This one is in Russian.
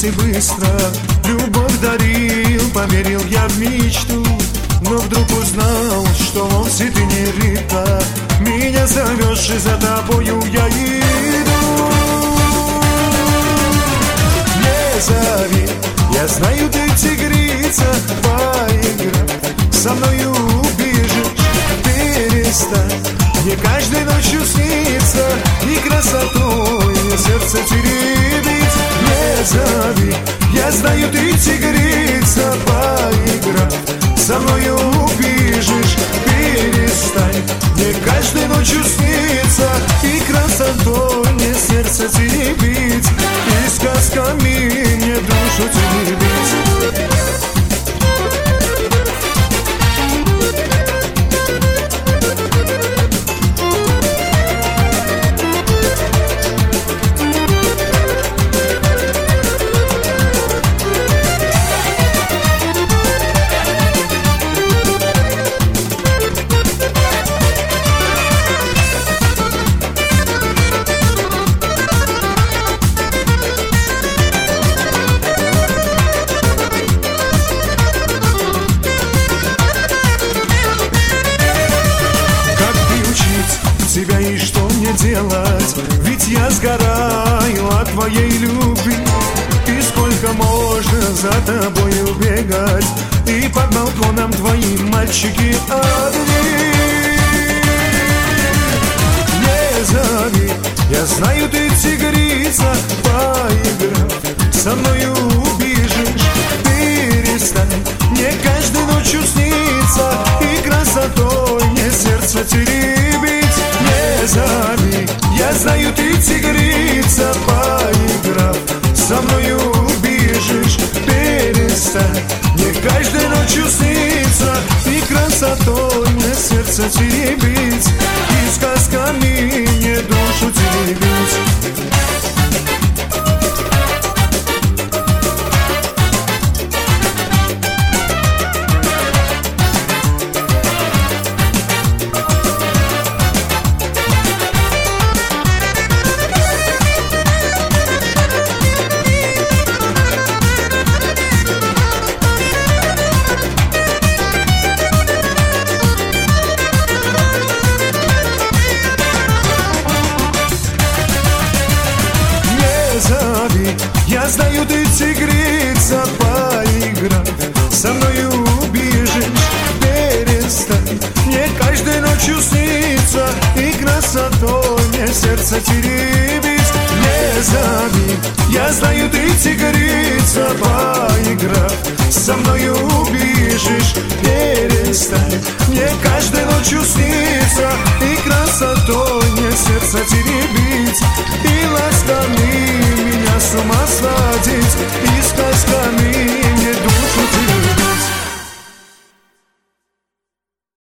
и быстро. Любовь дарил, поверил я в мечту, но вдруг узнал, что вовсе ты не Рита. Меня зовешь, и за тобою я иду. Не зови, я знаю, ты тигрица, поиграть со мною убежишь. Перестань, мне каждой ночью снится, и красотой сердце теребить. Не зови, я знаю, ты тигрица, поиграть со мною убежишь. Перестань, мне каждой ночью снится, и красотой мне сердце теребить, и сказками мне душу теребить. Тебя и что мне делать? Ведь я сгораю от твоей любви. И сколько можно за тобой убегать, и под балконом твои мальчики одни. Не зови, я знаю, ты тигрица, поиграть со мною убежишь. Перестань, мне каждой ночью снится, и красотой мне сердце теребить. Не зови, я знаю, ты тигрица, поиграв со мною убежишь. Перестань, мне каждой ночью снится, и красотой мне сердце теребить, и сказками мне душу теребить. Я знаю, ты тигрица, поиграть со мною убежишь. Перестань, мне каждой ночью снится, и красотой мне сердце теребить. Не зови, я знаю, ты тигрица, поиграть со мною убежишь. Перестань, мне каждой ночью снится, и красотой мне сердце теребить.